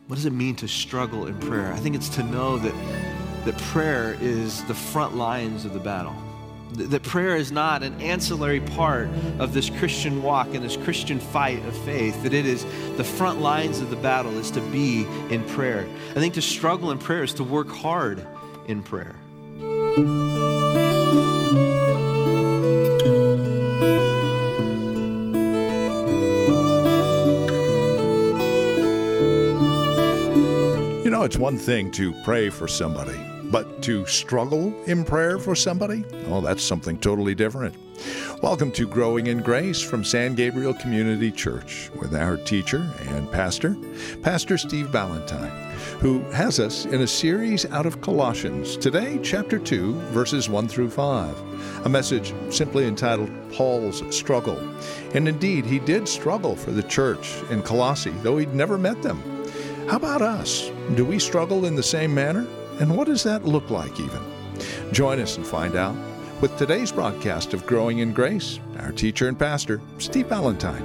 What does it mean to struggle in prayer? I think it's to know that prayer is the front lines of the battle. That prayer is not an ancillary part of this Christian walk and this Christian fight of faith. That it is the front lines of the battle is to be in prayer. I think to struggle in prayer is to work hard in prayer. You know, it's one thing to pray for somebody, but to struggle in prayer for somebody? Oh, that's something totally different. Welcome to Growing in Grace from San Gabriel Community Church with our teacher and pastor, Pastor Steve Ballantyne, who has us in a series out of Colossians. Today, chapter 2, verses 1 through 5. A message simply entitled Paul's Struggle. And indeed, he did struggle for the church in Colossae, though he'd never met them. How about us? Do we struggle in the same manner? And what does that look like even? Join us and find out with today's broadcast of Growing in Grace, our teacher and pastor, Steve Ballantyne.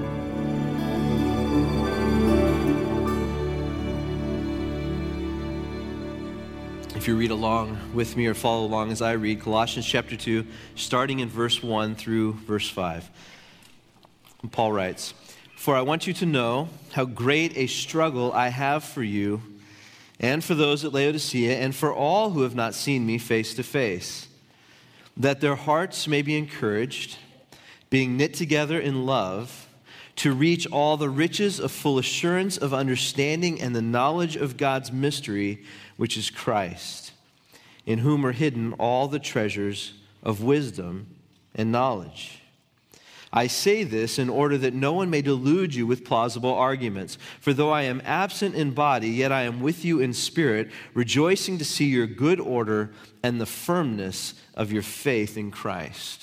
If you read along with me or follow along as I read, Colossians chapter 2, starting in verse 1 through verse 5. And Paul writes, "For I want you to know how great a struggle I have for you and for those at Laodicea and for all who have not seen me face to face, that their hearts may be encouraged, being knit together in love, to reach all the riches of full assurance of understanding and the knowledge of God's mystery, which is Christ, in whom are hidden all the treasures of wisdom and knowledge. I say this in order that no one may delude you with plausible arguments. For though I am absent in body, yet I am with you in spirit, rejoicing to see your good order and the firmness of your faith in Christ."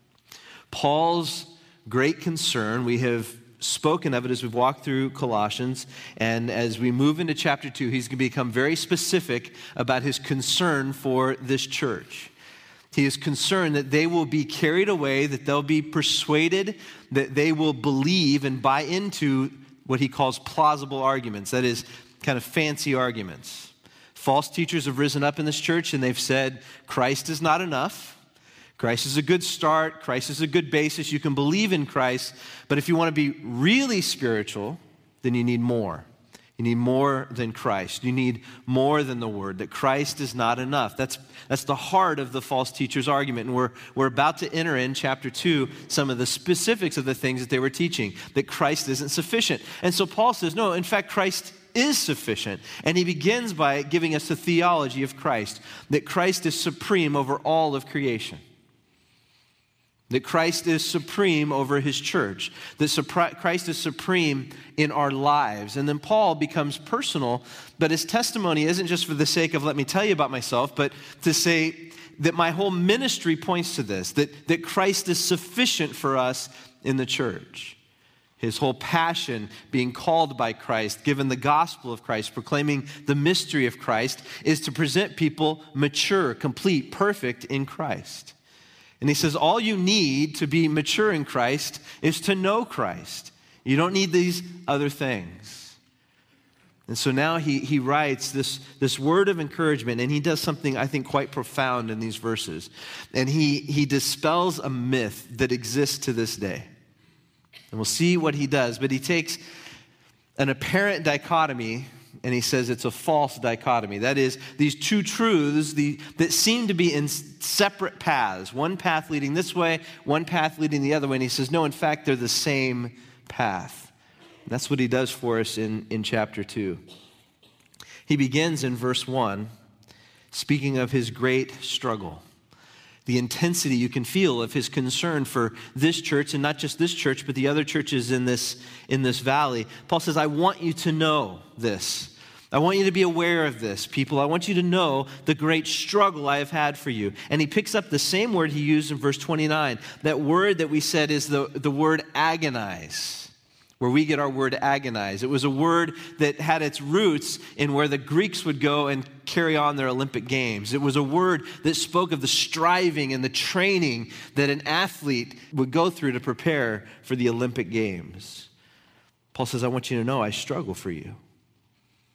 Paul's great concern, we have spoken of it as we've walked through Colossians, and as we move into chapter 2, he's going to become very specific about his concern for this church. He is concerned that they will be carried away, that they'll be persuaded, that they will believe and buy into what he calls plausible arguments. That is, kind of fancy arguments. False teachers have risen up in this church and they've said, Christ is not enough. Christ is a good start. Christ is a good basis. You can believe in Christ. But if you want to be really spiritual, then you need more. You need more than Christ. You need more than the Word, that Christ is not enough. That's the heart of the false teacher's argument. And we're about to enter in chapter 2 some of the specifics of the things that they were teaching, that Christ isn't sufficient. And so Paul says, no, in fact, Christ is sufficient. And he begins by giving us the theology of Christ, that Christ is supreme over all of creation. That Christ is supreme over his church. That Christ is supreme in our lives. And then Paul becomes personal, but his testimony isn't just for the sake of let me tell you about myself, but to say that my whole ministry points to this, that Christ is sufficient for us in the church. His whole passion, being called by Christ, given the gospel of Christ, proclaiming the mystery of Christ, is to present people mature, complete, perfect in Christ. And he says, all you need to be mature in Christ is to know Christ. You don't need these other things. And so now he writes this word of encouragement, and he does something I think quite profound in these verses. And he dispels a myth that exists to this day. And we'll see what he does, but he takes an apparent dichotomy and he says it's a false dichotomy. That is, these two truths that seem to be in separate paths. One path leading this way, one path leading the other way. And he says, no, in fact, they're the same path. And that's what he does for us in chapter 2. He begins in verse 1, speaking of his great struggle. The intensity you can feel of his concern for this church, and not just this church, but the other churches in this valley. Paul says, I want you to know this. I want you to be aware of this, people. I want you to know the great struggle I have had for you. And he picks up the same word he used in verse 29. That word that we said is the word agonize, where we get our word agonize. It was a word that had its roots in where the Greeks would go and carry on their Olympic Games. It was a word that spoke of the striving and the training that an athlete would go through to prepare for the Olympic Games. Paul says, I want you to know I struggle for you.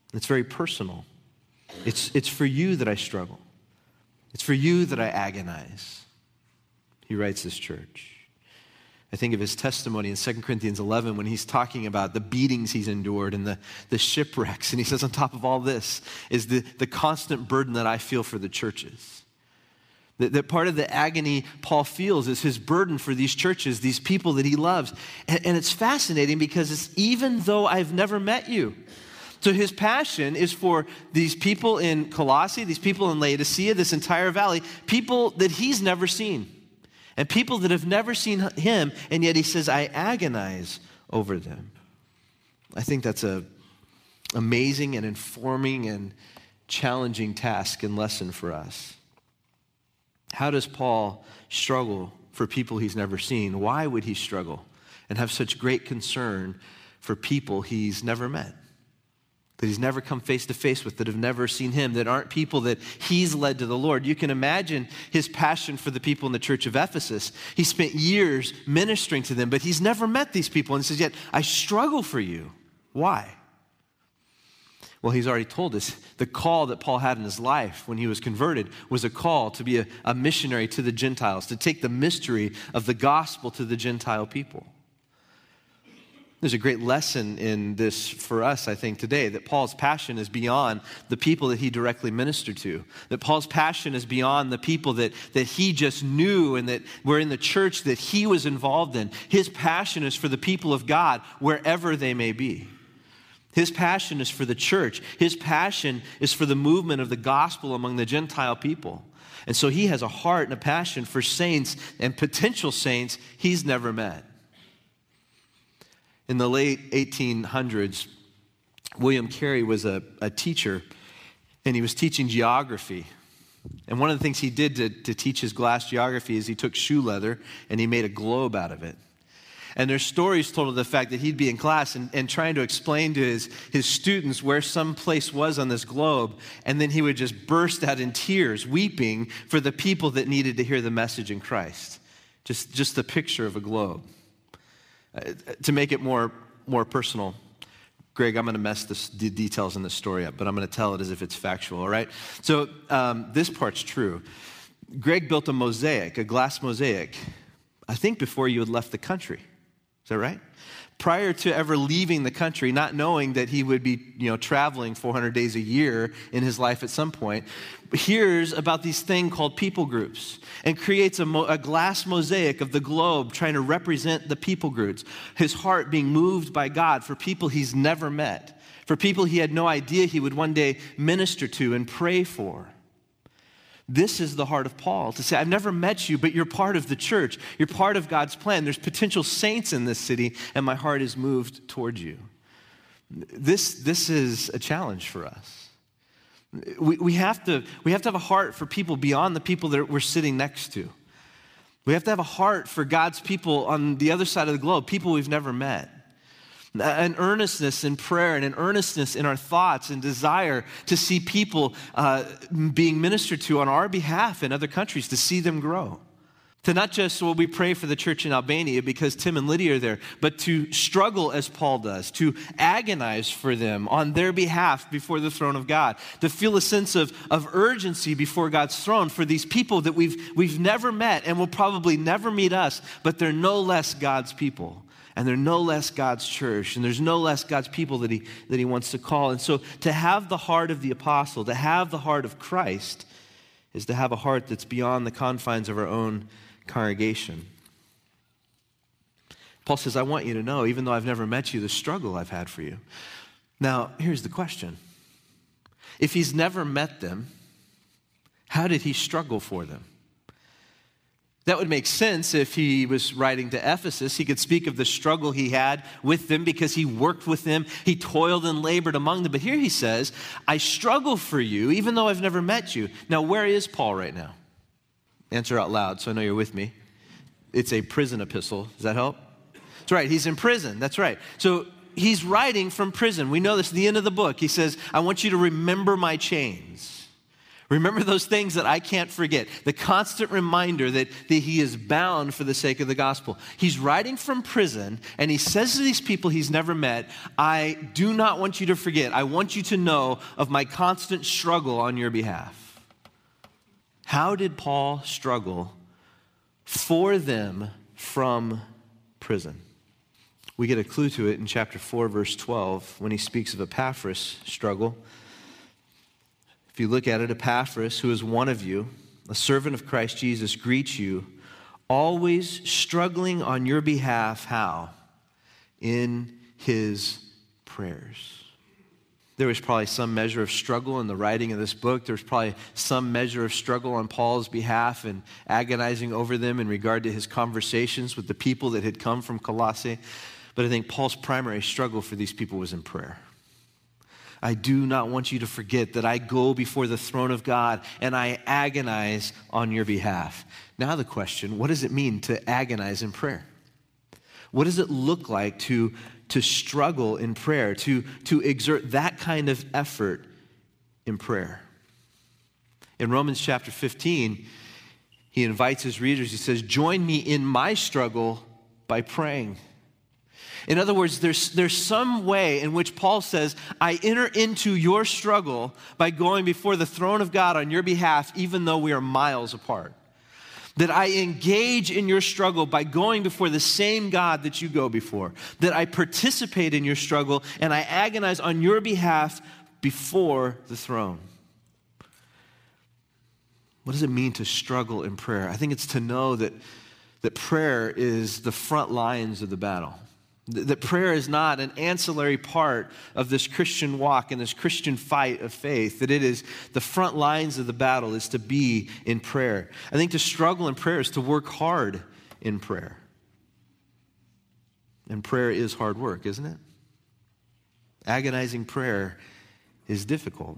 It's very personal. It's for you that I struggle. It's for you that I agonize. He writes this church. I think of his testimony in 2 Corinthians 11 when he's talking about the beatings he's endured and the shipwrecks. And he says on top of all this is the constant burden that I feel for the churches. That part of the agony Paul feels is his burden for these churches, these people that he loves. And it's fascinating because it's even though I've never met you. So his passion is for these people in Colossae, these people in Laodicea, this entire valley, people that he's never seen. And people that have never seen him, and yet he says, I agonize over them. I think that's an amazing and informing and challenging task and lesson for us. How does Paul struggle for people he's never seen? Why would he struggle and have such great concern for people he's never met? That he's never come face to face with, that have never seen him, that aren't people that he's led to the Lord. You can imagine his passion for the people in the church of Ephesus. He spent years ministering to them, but he's never met these people. And he says, yet I struggle for you. Why? Well, he's already told us the call that Paul had in his life when he was converted was a call to be a missionary to the Gentiles, to take the mystery of the gospel to the Gentile people. There's a great lesson in this for us, I think, today, that Paul's passion is beyond the people that he directly ministered to. That Paul's passion is beyond the people that he just knew and that were in the church that he was involved in. His passion is for the people of God, wherever they may be. His passion is for the church. His passion is for the movement of the gospel among the Gentile people. And so he has a heart and a passion for saints and potential saints he's never met. In the late 1800s, William Carey was a teacher, and he was teaching geography. And one of the things he did to teach his class geography is he took shoe leather and he made a globe out of it. And there's stories told of the fact that he'd be in class and trying to explain to his students where some place was on this globe, and then he would just burst out in tears, weeping for the people that needed to hear the message in Christ. Just the picture of a globe. To make it more personal, Greg, I'm going to mess the details in this story up, but I'm going to tell it as if it's factual, all right? So this part's true. Greg built a mosaic, a glass mosaic, I think before you had left the country. Is that right? Prior to ever leaving the country, not knowing that he would be, traveling 400 days a year in his life at some point, hears about these thing called people groups and creates a glass mosaic of the globe trying to represent the people groups. His heart being moved by God for people he's never met, for people he had no idea he would one day minister to and pray for. This is the heart of Paul, to say, I've never met you, but you're part of the church. You're part of God's plan. There's potential saints in this city, and my heart is moved towards you. This is a challenge for us. We have to have a heart for people beyond the people that we're sitting next to. We have to have a heart for God's people on the other side of the globe, people we've never met. An earnestness in prayer and an earnestness in our thoughts and desire to see people being ministered to on our behalf in other countries, to see them grow. To not just, we pray for the church in Albania because Tim and Lydia are there, but to struggle as Paul does, to agonize for them on their behalf before the throne of God, to feel a sense of urgency before God's throne for these people that we've never met and will probably never meet us, but they're no less God's people. And they're no less God's church, and there's no less God's people that he wants to call. And so to have the heart of the apostle, to have the heart of Christ, is to have a heart that's beyond the confines of our own congregation. Paul says, I want you to know, even though I've never met you, the struggle I've had for you. Now, here's the question. If he's never met them, how did he struggle for them? That would make sense if he was writing to Ephesus. He could speak of the struggle he had with them because he worked with them. He toiled and labored among them. But here he says, I struggle for you even though I've never met you. Now, where is Paul right now? Answer out loud so I know you're with me. It's a prison epistle. Does that help? That's right. He's in prison. That's right. So he's writing from prison. We know this at the end of the book. He says, I want you to remember my chains. Remember those things that I can't forget. The constant reminder that he is bound for the sake of the gospel. He's writing from prison, and he says to these people he's never met, I do not want you to forget. I want you to know of my constant struggle on your behalf. How did Paul struggle for them from prison? We get a clue to it in chapter 4, verse 12, when he speaks of Epaphras' struggle. If you look at it, Epaphras, who is one of you, a servant of Christ Jesus, greets you, always struggling on your behalf. How? In his prayers. There was probably some measure of struggle in the writing of this book. There was probably some measure of struggle on Paul's behalf and agonizing over them in regard to his conversations with the people that had come from Colossae. But I think Paul's primary struggle for these people was in prayer. I do not want you to forget that I go before the throne of God and I agonize on your behalf. Now the question, what does it mean to agonize in prayer? What does it look like to struggle in prayer, to exert that kind of effort in prayer? In Romans chapter 15, he invites his readers, he says, join me in my struggle by praying. In other words, there's some way in which Paul says, I enter into your struggle by going before the throne of God on your behalf, even though we are miles apart. That I engage in your struggle by going before the same God that you go before. That I participate in your struggle and I agonize on your behalf before the throne. What does it mean to struggle in prayer? I think it's to know that prayer is the front lines of the battle. That prayer is not an ancillary part of this Christian walk and this Christian fight of faith. That it is the front lines of the battle is to be in prayer. I think to struggle in prayer is to work hard in prayer. And prayer is hard work, isn't it? Agonizing prayer is difficult.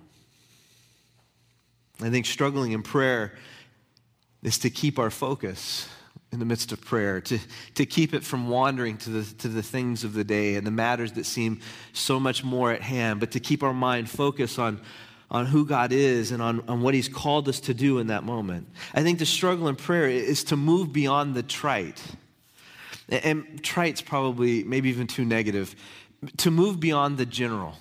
I think struggling in prayer is to keep our focus in the midst of prayer, to keep it from wandering to the things of the day and the matters that seem so much more at hand, but to keep our mind focused on who God is and on what he's called us to do in that moment. I think the struggle in prayer is to move beyond the trite. And trite's probably maybe even too negative. To move beyond the general.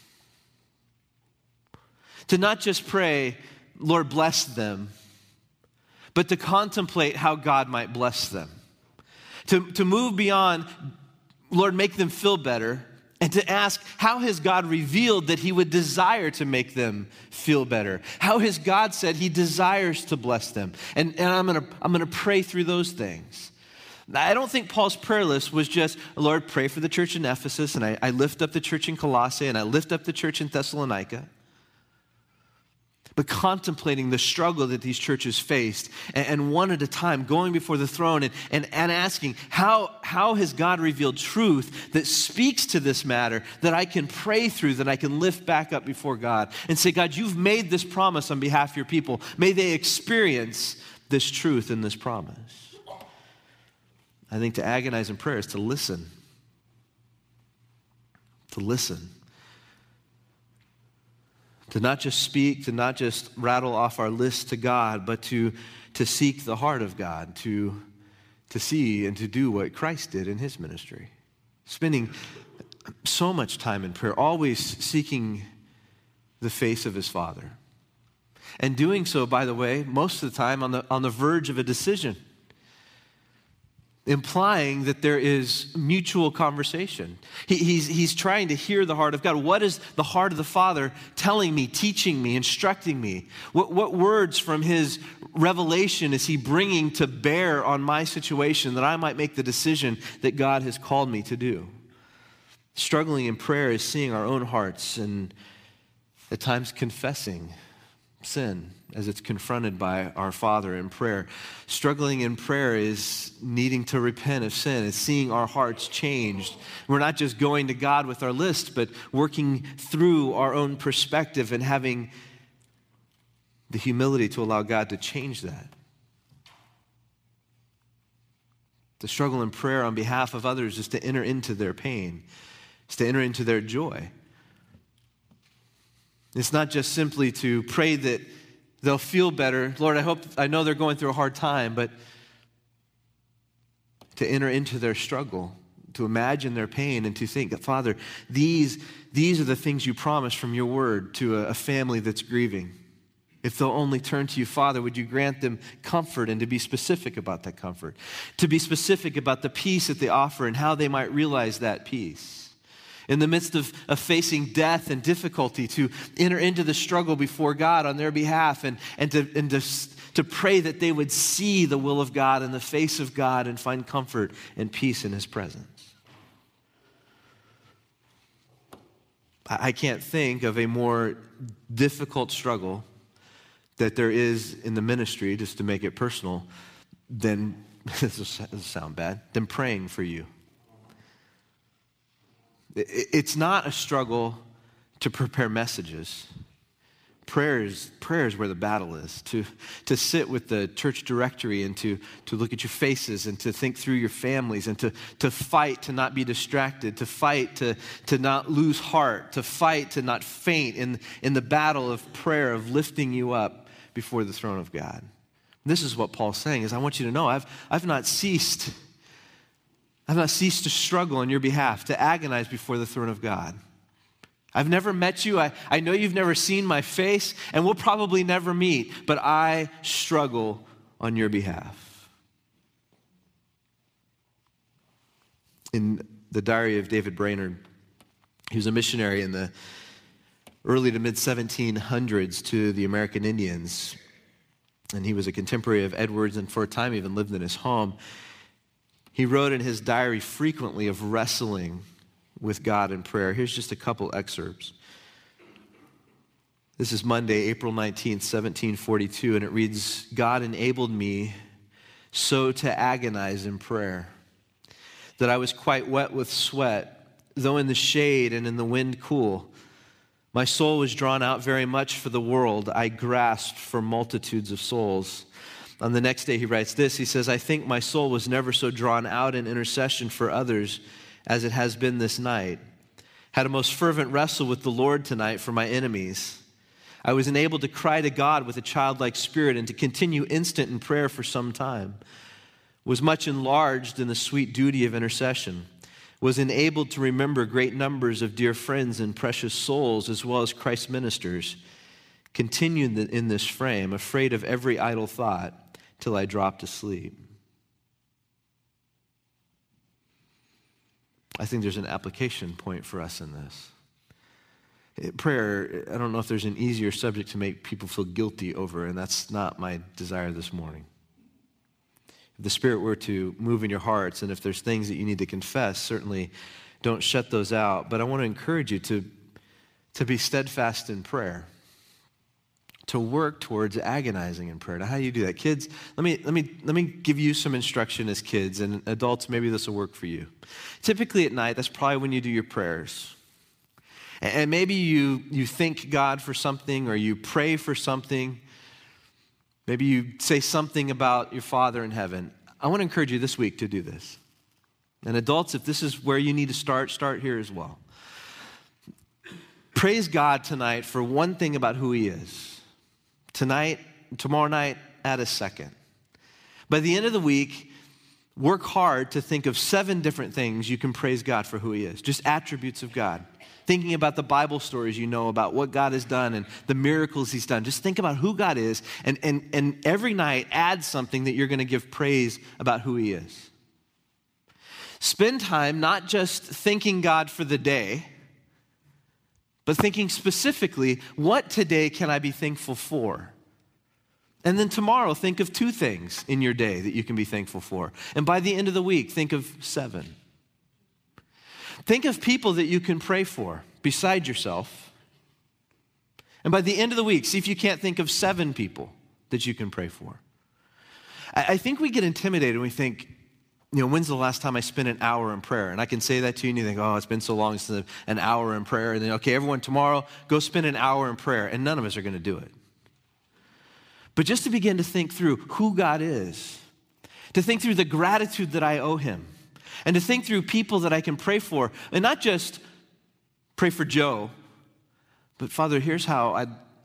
To not just pray, Lord, bless them, but to contemplate how God might bless them. To move beyond, Lord, make them feel better, and to ask, how has God revealed that he would desire to make them feel better? How has God said he desires to bless them? And I'm gonna pray through those things. I don't think Paul's prayer list was just, Lord, pray for the church in Ephesus, and I lift up the church in Colossae, and I lift up the church in Thessalonica. But contemplating the struggle that these churches faced, and one at a time going before the throne and asking, how has God revealed truth that speaks to this matter that I can pray through, that I can lift back up before God and say, God, you've made this promise on behalf of your people. May they experience this truth and this promise. I think to agonize in prayer is to listen. To listen. To not just speak, to not just rattle off our list to God, but to seek the heart of God, to see and to do what Christ did in his ministry. Spending so much time in prayer, always seeking the face of his Father. And doing so, by the way, most of the time on the verge of a decision, implying that there is mutual conversation. He's trying to hear the heart of God. What is the heart of the Father telling me, teaching me, instructing me? What words from his revelation is he bringing to bear on my situation that I might make the decision that God has called me to do? Struggling in prayer is seeing our own hearts and at times confessing sin as it's confronted by our Father in prayer. Struggling in prayer is needing to repent of sin. It's seeing our hearts changed. We're not just going to God with our list, but working through our own perspective and having the humility to allow God to change that. To struggle in prayer on behalf of others is to enter into their pain. It's to enter into their joy. It's not just simply to pray that They'll feel better. Lord, I know they're going through a hard time, but to enter into their struggle, to imagine their pain, and to think that, Father, these are the things you promised from your word to a family that's grieving. If they'll only turn to you, Father, would you grant them comfort, and to be specific about that comfort, to be specific about the peace that they offer and how they might realize that peace. In the midst of facing death and difficulty, to enter into the struggle before God on their behalf, and to pray that they would see the will of God and the face of God and find comfort and peace in his presence. I can't think of a more difficult struggle that there is in the ministry, just to make it personal, than, this will sound bad, than praying for you. It's not a struggle to prepare messages. Prayer is where the battle is. To sit with the church directory and to look at your faces and to think through your families and to fight to not be distracted, to fight to not lose heart, to fight to not faint in the battle of prayer, of lifting you up before the throne of God. This is what Paul's saying, is I want you to know I've not ceased to struggle on your behalf, to agonize before the throne of God. I've never met you. I know you've never seen my face, and we'll probably never meet, but I struggle on your behalf. In the diary of David Brainerd, he was a missionary in the early to mid-1700s to the American Indians, and he was a contemporary of Edwards, and for a time even lived in his home. He wrote in his diary frequently of wrestling with God in prayer. Here's just a couple excerpts. This is Monday, April 19th, 1742, and it reads, God enabled me so to agonize in prayer that I was quite wet with sweat, though in the shade and in the wind cool. My soul was drawn out very much for the world. I grasped for multitudes of souls. On the next day he writes this, he says, I think my soul was never so drawn out in intercession for others as it has been this night. Had a most fervent wrestle with the Lord tonight for my enemies. I was enabled to cry to God with a childlike spirit and to continue instant in prayer for some time. Was much enlarged in the sweet duty of intercession. Was enabled to remember great numbers of dear friends and precious souls as well as Christ's ministers. Continued in this frame, afraid of every idle thought, till I dropped asleep. I think there's an application point for us in this. Prayer, I don't know if there's an easier subject to make people feel guilty over, and that's not my desire this morning. If the Spirit were to move in your hearts, and if there's things that you need to confess, certainly don't shut those out. But I want to encourage you to be steadfast in prayer, to work towards agonizing in prayer. Now, how do you do that? Kids, let me give you some instruction as kids, and adults, maybe this will work for you. Typically at night, that's probably when you do your prayers. And maybe you thank God for something, or you pray for something. Maybe you say something about your Father in heaven. I want to encourage you this week to do this. And adults, if this is where you need to start here as well. Praise God tonight for one thing about who he is. Tonight, tomorrow night, add a second. By the end of the week, work hard to think of 7 different things you can praise God for who he is. Just attributes of God. Thinking about the Bible stories you know about what God has done and the miracles he's done. Just think about who God is, and every night add something that you're going to give praise about who he is. Spend time not just thanking God for the day, but thinking specifically, what today can I be thankful for? And then tomorrow, think of 2 things in your day that you can be thankful for. And by the end of the week, think of 7. Think of people that you can pray for beside yourself. And by the end of the week, see if you can't think of 7 people that you can pray for. I think we get intimidated when we think, when's the last time I spent an hour in prayer? And I can say that to you, and you think, it's been so long since an hour in prayer. And then, okay, everyone, tomorrow, go spend an hour in prayer. And none of us are going to do it. But just to begin to think through who God is, to think through the gratitude that I owe him, and to think through people that I can pray for, and not just pray for Joe, but Father, here's how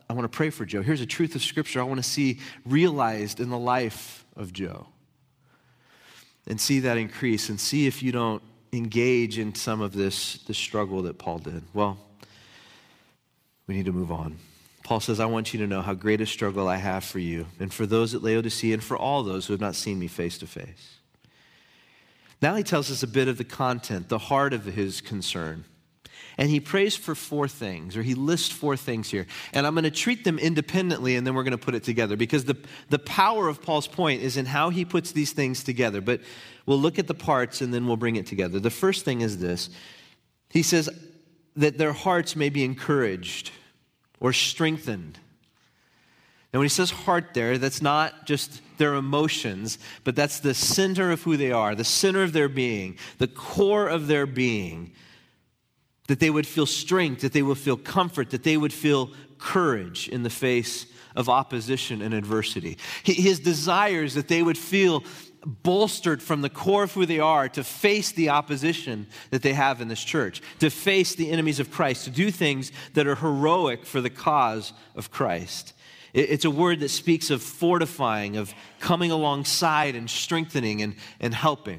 to pray for Joe. Here's a truth of Scripture I want to see realized in the life of Joe. And see that increase and see if you don't engage in some of this struggle that Paul did. Well, we need to move on. Paul says, I want you to know how great a struggle I have for you and for those at Laodicea and for all those who have not seen me face to face. Now he tells us a bit of the content, the heart of his concern. And he prays for 4 things, or he lists 4 things here. And I'm going to treat them independently, and then we're going to put it together, because the power of Paul's point is in how he puts these things together. But we'll look at the parts, and then we'll bring it together. The first thing is this. He says that their hearts may be encouraged or strengthened. Now, when he says heart there, that's not just their emotions, but that's the center of who they are, the center of their being, the core of their being. That they would feel strength, that they would feel comfort, that they would feel courage in the face of opposition and adversity. His desire is that they would feel bolstered from the core of who they are to face the opposition that they have in this church, to face the enemies of Christ, to do things that are heroic for the cause of Christ. It's a word that speaks of fortifying, of coming alongside and strengthening and helping.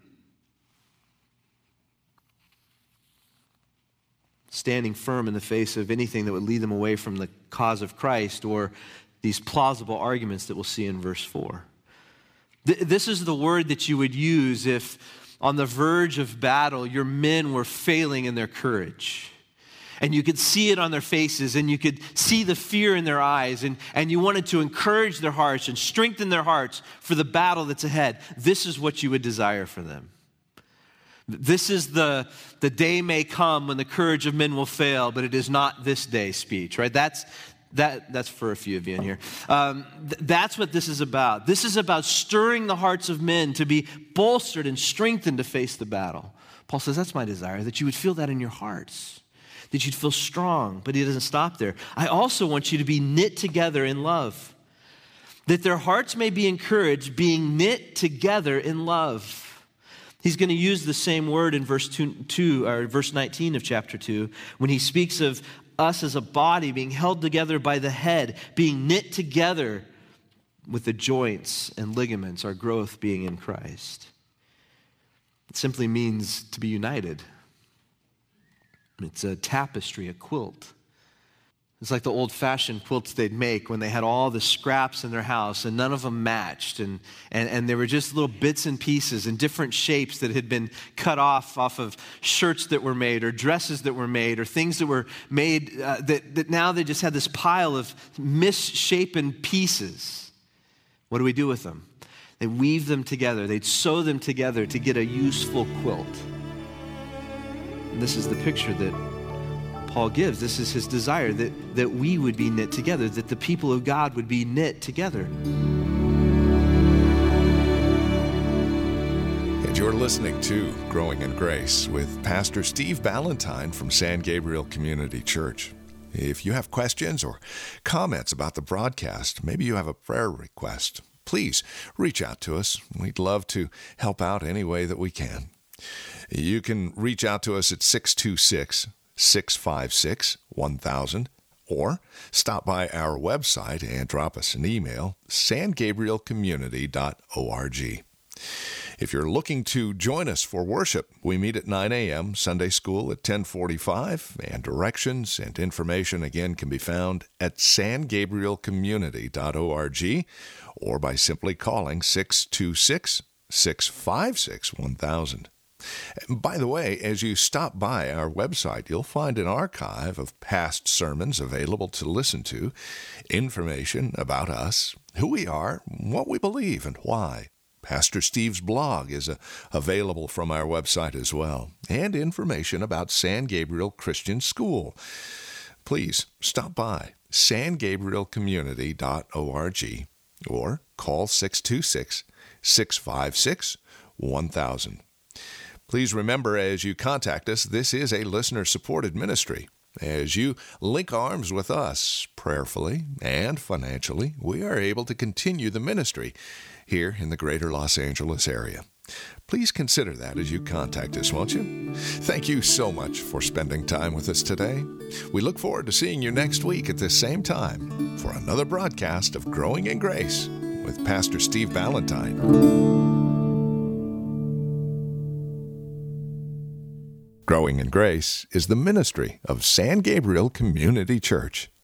Standing firm in the face of anything that would lead them away from the cause of Christ or these plausible arguments that we'll see in verse 4. This is the word that you would use if on the verge of battle your men were failing in their courage. And you could see it on their faces, and you could see the fear in their eyes, and you wanted to encourage their hearts and strengthen their hearts for the battle that's ahead. This is what you would desire for them. This is the day may come when the courage of men will fail, but it is not this day speech, right? That's for a few of you in here. That's what this is about. This is about stirring the hearts of men to be bolstered and strengthened to face the battle. Paul says, that's my desire, that you would feel that in your hearts, that you'd feel strong, but he doesn't stop there. I also want you to be knit together in love, that their hearts may be encouraged, being knit together in love. He's going to use the same word in verse 19 of chapter 2 when he speaks of us as a body being held together by the head, being knit together with the joints and ligaments, our growth being in Christ. It simply means to be united. It's a tapestry, a quilt. It's like the old-fashioned quilts they'd make when they had all the scraps in their house and none of them matched. And they were just little bits and pieces in different shapes that had been cut off of shirts that were made or dresses that were made or things that were made that now they just had this pile of misshapen pieces. What do we do with them? They weave them together. They'd sew them together to get a useful quilt. And this is the picture that Paul gives. This is his desire, that we would be knit together, that the people of God would be knit together. And you're listening to Growing in Grace with Pastor Steve Ballantyne from San Gabriel Community Church. If you have questions or comments about the broadcast, maybe you have a prayer request, please reach out to us. We'd love to help out any way that we can. You can reach out to us at 626-656-1000 or stop by our website and drop us an email, sangabrielcommunity.org. If you're looking to join us for worship, we meet at 9 a.m., Sunday school at 10:45, and directions and information again can be found at sangabrielcommunity.org or by simply calling 626-656-1000. By the way, as you stop by our website, you'll find an archive of past sermons available to listen to, information about us, who we are, what we believe, and why. Pastor Steve's blog is available from our website as well, and information about San Gabriel Christian School. Please stop by sangabrielcommunity.org or call 626-656-1000. Please remember, as you contact us, this is a listener-supported ministry. As you link arms with us prayerfully and financially, we are able to continue the ministry here in the greater Los Angeles area. Please consider that as you contact us, won't you? Thank you so much for spending time with us today. We look forward to seeing you next week at this same time for another broadcast of Growing in Grace with Pastor Steve Ballantyne. Growing in Grace is the ministry of San Gabriel Community Church.